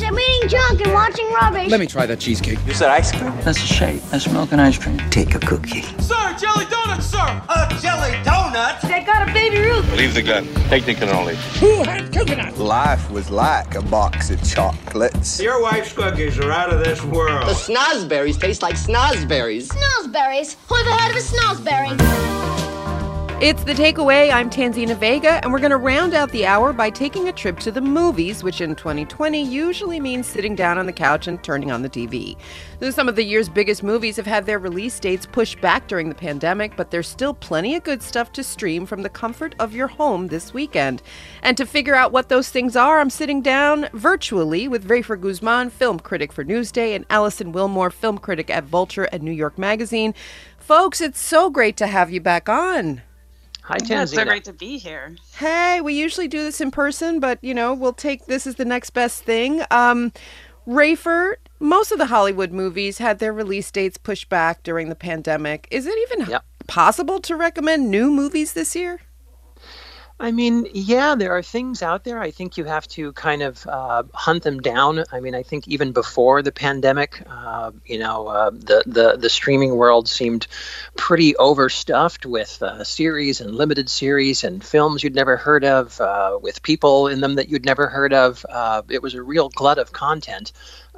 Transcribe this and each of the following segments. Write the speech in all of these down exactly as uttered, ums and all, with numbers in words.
Guys, I'm eating junk and watching rubbish. Let me try that cheesecake. You said ice cream? That's a shake. That's milk and ice cream. Take a cookie. Sir, jelly donuts, sir! A jelly donut? They got a baby Ruth. Leave the gun. Take the cannoli. Who had coconut? Life was like a box of chocolates. Your wife's cookies are out of this world. The snozberries taste like snozberries. Snozberries? Who the head of a snozberry? It's The Takeaway. I'm Tanzina Vega, and we're going to round out the hour by taking a trip to the movies, which in twenty twenty usually means sitting down on the couch and turning on the T V. Some of the year's biggest movies have had their release dates pushed back during the pandemic, but there's still plenty of good stuff to stream from the comfort of your home this weekend. And to figure out what those things are, I'm sitting down virtually with Rafer Guzman, film critic for Newsday, and Allison Wilmore, film critic at Vulture and New York Magazine. Folks, it's so great to have you back on. Hi, Tanzina. Yeah, it's so great to be here. Hey, we usually do this in person, but, you know, we'll take this as the next best thing. Um, Rafer, most of the Hollywood movies had their release dates pushed back during the pandemic. Is it even yep. possible to recommend new movies this year? I mean, yeah, there are things out there. I think you have to kind of uh, hunt them down. I mean, I think even before the pandemic, uh, you know, uh, the, the the streaming world seemed pretty overstuffed with uh, series and limited series and films you'd never heard of, uh, with people in them that you'd never heard of. Uh, it was a real glut of content.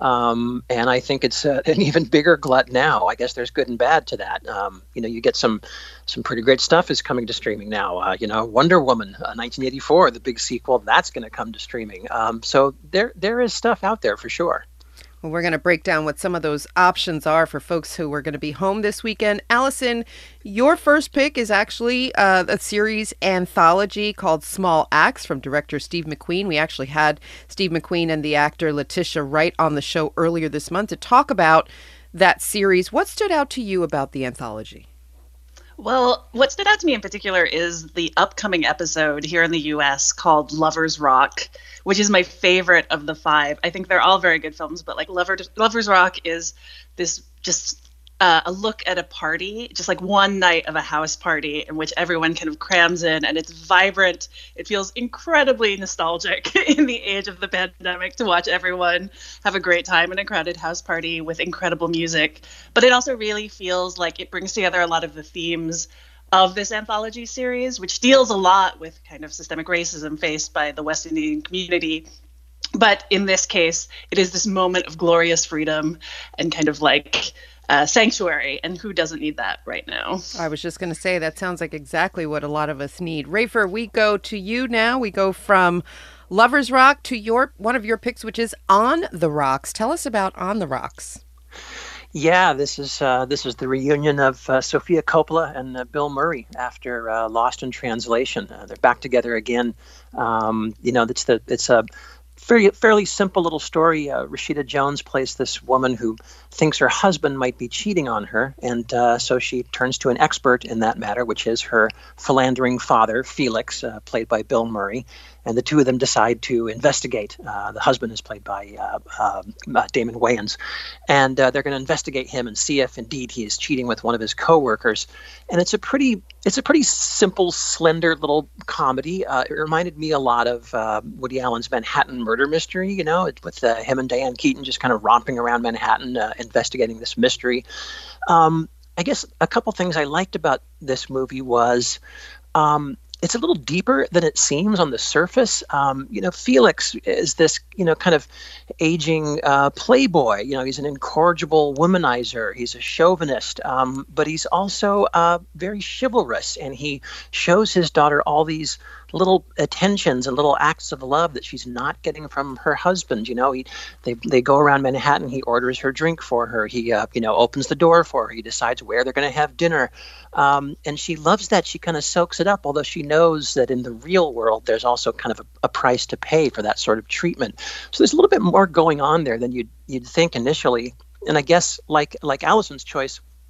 Um, and I think it's uh, an even bigger glut now. I guess there's good and bad to that. Um, you know, you get some some pretty great stuff is coming to streaming now. Uh, you know, Wonder Woman, uh, nineteen eighty-four, the big sequel, that's going to come to streaming. Um, so there there is stuff out there for sure. Well, we're going to break down what some of those options are for folks who are going to be home this weekend. Allison, your first pick is actually uh, a series anthology called Small Axe from director Steve McQueen. We actually had Steve McQueen and the actor Letitia Wright on the show earlier this month to talk about that series. What stood out to you about the anthology? Well, what stood out to me in particular is the upcoming episode here in the U S called Lovers Rock, which is my favorite of the five. I think they're all very good films, but like Lovers, Lovers Rock is this just uh, a look at a party, just like one night of a house party in which everyone kind of crams in, and it's vibrant. It feels incredibly nostalgic in the age of the pandemic to watch everyone have a great time in a crowded house party with incredible music. But it also really feels like it brings together a lot of the themes of this anthology series, which deals a lot with kind of systemic racism faced by the West Indian community. But in this case, it is this moment of glorious freedom and kind of like uh, sanctuary. And who doesn't need that right now? I was just going to say, that sounds like exactly what a lot of us need. Rafer, we go to you now. We go from Lovers Rock to your one of your picks, which is On the Rocks. Tell us about On the Rocks. Yeah, this is uh, this is the reunion of uh, Sofia Coppola and uh, Bill Murray after uh, Lost in Translation. Uh, they're back together again. Um, you know, it's the it's a fairly fairly simple little story. Uh, Rashida Jones plays this woman who thinks her husband might be cheating on her, and uh, so she turns to an expert in that matter, which is her philandering father, Felix, uh, played by Bill Murray. And the two of them decide to investigate. Uh, the husband is played by uh, uh, uh, Damon Wayans. And uh, they're going to investigate him and see if indeed he is cheating with one of his coworkers. And it's a pretty it's a pretty simple, slender little comedy. Uh, it reminded me a lot of uh, Woody Allen's Manhattan Murder Mystery, you know, with uh, him and Diane Keaton just kind of romping around Manhattan, uh, investigating this mystery. Um, I guess a couple things I liked about this movie was um, it's a little deeper than it seems on the surface. Um, you know, Felix is this, you know, kind of aging uh, playboy. You know, he's an incorrigible womanizer. He's a chauvinist, um, but he's also uh, very chivalrous, and he shows his daughter all these little attentions and little acts of love that she's not getting from her husband. You know, he they they go around Manhattan. He orders her drink for her. He uh, you know opens the door for her. He decides where they're going to have dinner, um, and she loves that. She kind of soaks it up, although she knows that in the real world there's also kind of a, a price to pay for that sort of treatment. So there's a little bit more going on there than you'd you'd think initially. And I guess like like Allison's choice,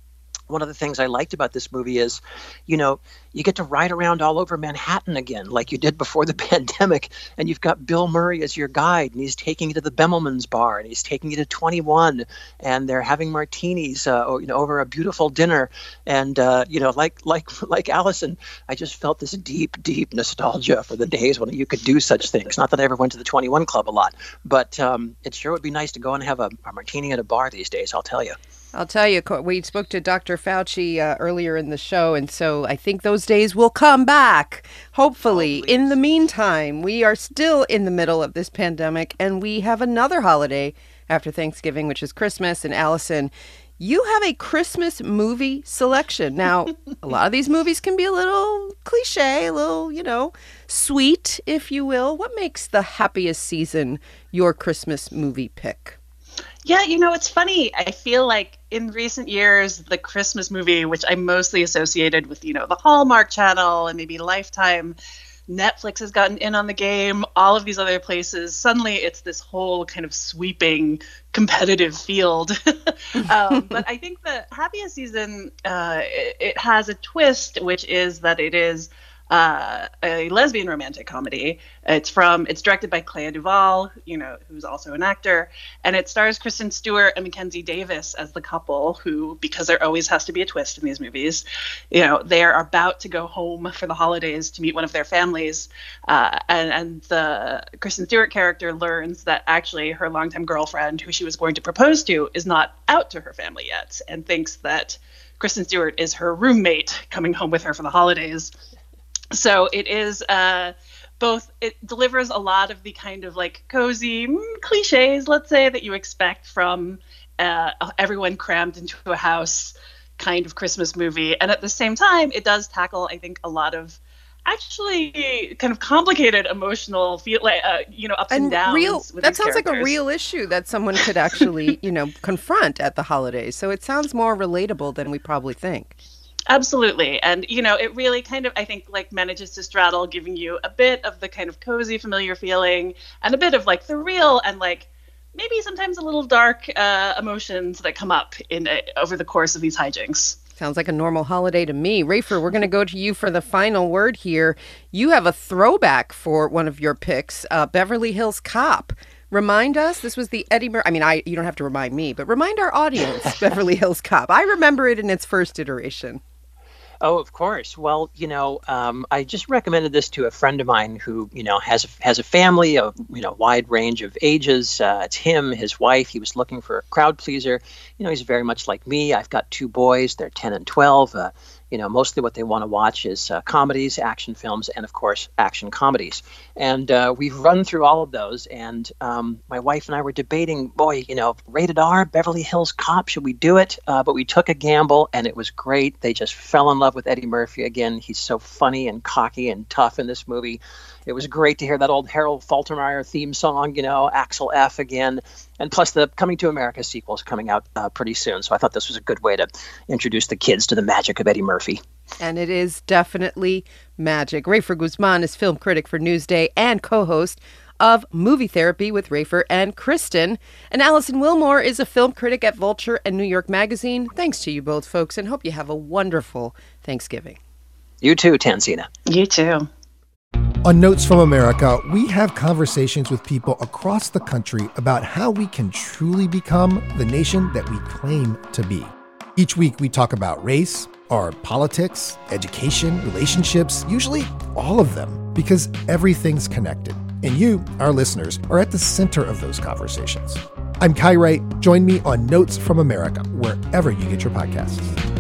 one of the things I liked about this movie is, you know, you get to ride around all over Manhattan again, like you did before the pandemic. And you've got Bill Murray as your guide, and he's taking you to the Bemelman's bar, and he's taking you to twenty-one, and they're having martinis, uh, you know, over a beautiful dinner. And, uh, you know, like, like, like Allison, I just felt this deep, deep nostalgia for the days when you could do such things. Not that I ever went to the twenty-one Club a lot, but um, it sure would be nice to go and have a, a martini at a bar these days, I'll tell you. I'll tell you, we spoke to Doctor Fauci uh, earlier in the show, and so I think those days will come back, hopefully. Oh, in the meantime, we are still in the middle of this pandemic, and we have another holiday after Thanksgiving, which is Christmas. And Allison, you have a Christmas movie selection. Now, a lot of these movies can be a little cliche, a little, you know, sweet, if you will. What makes the happiest season your Christmas movie pick? Yeah, you know, it's funny. I feel like in recent years, the Christmas movie, which I mostly associated with, you know, the Hallmark Channel and maybe Lifetime, Netflix has gotten in on the game, all of these other places. Suddenly it's this whole kind of sweeping competitive field. um, but I think the happiest season, uh, it, it has a twist, which is that it is Uh, a lesbian romantic comedy. It's from, it's directed by Clea Duvall, you know, who's also an actor, and it stars Kristen Stewart and Mackenzie Davis as the couple who, because there always has to be a twist in these movies, you know, they are about to go home for the holidays to meet one of their families, uh, and, and the Kristen Stewart character learns that actually her longtime girlfriend, who she was going to propose to, is not out to her family yet, and thinks that Kristen Stewart is her roommate coming home with her for the holidays. So it is uh, both, it delivers a lot of the kind of like cozy mm, cliches, let's say, that you expect from uh, everyone crammed into a house kind of Christmas movie. And at the same time, it does tackle, I think, a lot of actually kind of complicated emotional, feel like, uh, you know, ups and, and downs. Real, with that sounds characters. like a real issue that someone could actually, you know, confront at the holidays. So it sounds more relatable than we probably think. Absolutely. And, you know, it really kind of, I think, like manages to straddle giving you a bit of the kind of cozy, familiar feeling and a bit of like the real and like maybe sometimes a little dark uh, emotions that come up in uh, over the course of these hijinks. Sounds like a normal holiday to me. Rafer, we're going to go to you for the final word here. You have a throwback for one of your picks, uh, Beverly Hills Cop. Remind us, this was the Eddie Murphy, I mean, I you don't have to remind me, but remind our audience, Beverly Hills Cop. I remember it in its first iteration. Oh, of course. Well, you know, um, I just recommended this to a friend of mine who, you know, has a, has a family, a you know, wide range of ages. Uh, it's him, his wife. He was looking for a crowd pleaser. You know, he's very much like me. I've got two boys. They're ten and twelve. Uh, you know, mostly what they want to watch is uh, comedies, action films, and of course, action comedies. And uh, we've run through all of those. And um, my wife and I were debating, boy, you know, rated R, Beverly Hills Cop, should we do it? Uh, but we took a gamble, and it was great. They just fell in love with Eddie Murphy again. He's so funny and cocky and tough in this movie. It was great to hear that old Harold Faltermeyer theme song, you know, Axel F again. And plus the Coming to America sequel is coming out uh, pretty soon. So I thought this was a good way to introduce the kids to the magic of Eddie Murphy. And it is definitely magic. Rafer Guzman is film critic for Newsday and co-host of Movie Therapy with Rafer and Kristen. And Allison Wilmore is a film critic at Vulture and New York Magazine. Thanks to you both, folks, and hope you have a wonderful Thanksgiving. You too, Tanzina. You too. On Notes from America, we have conversations with people across the country about how we can truly become the nation that we claim to be. Each week, we talk about race, our politics, education, relationships, usually all of them, because everything's connected. And you, our listeners, are at the center of those conversations. I'm Kai Wright. Join me on Notes from America, wherever you get your podcasts.